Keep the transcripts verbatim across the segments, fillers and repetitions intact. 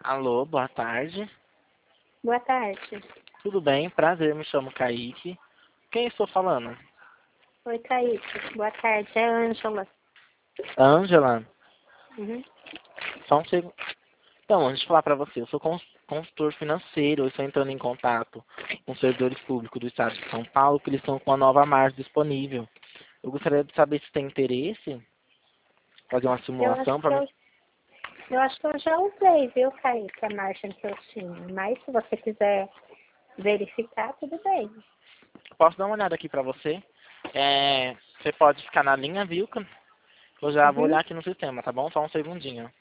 Alô, boa tarde. Boa tarde. Tudo bem? Prazer, me chamo Kaique. Quem estou falando? Oi, Kaique. Boa tarde. É a Ângela. Ângela? Uhum. Só um segundo. Então, antes de falar para você, eu sou cons- consultor financeiro, eu estou entrando em contato com os servidores públicos do estado de São Paulo, que eles estão com a nova margem disponível. Eu gostaria de saber se tem interesse, fazer uma Eu acho simulação que para mim. eu, eu acho que eu já usei, viu, Kaique, a margem que eu tinha. Mas se você quiser verificar, tudo bem. Posso dar uma olhada aqui para você? É, você pode ficar na linha, viu? Que eu já vou Uhum. olhar aqui no sistema, tá bom? Só um segundinho.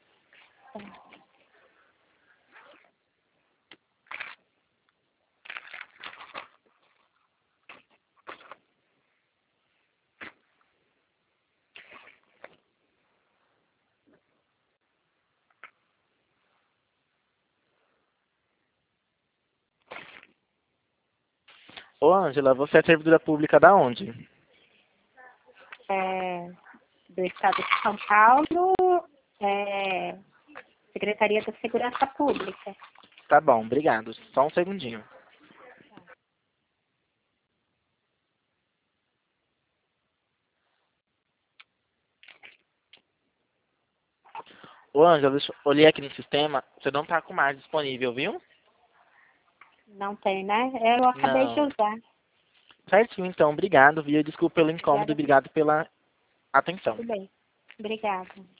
Ô, Ângela, você é servidora pública da onde? É, do estado de São Paulo, é, Secretaria da Segurança Pública. Tá bom, obrigado. Só um segundinho. Ô, Ângela, deixa eu olhei aqui no sistema, você não tá com mais disponível, viu? Não tem, né? Eu acabei de Não. usar. Certinho, então, obrigado, viu? Desculpa pelo incômodo e Obrigada. obrigado pela atenção. Tudo bem. Obrigada.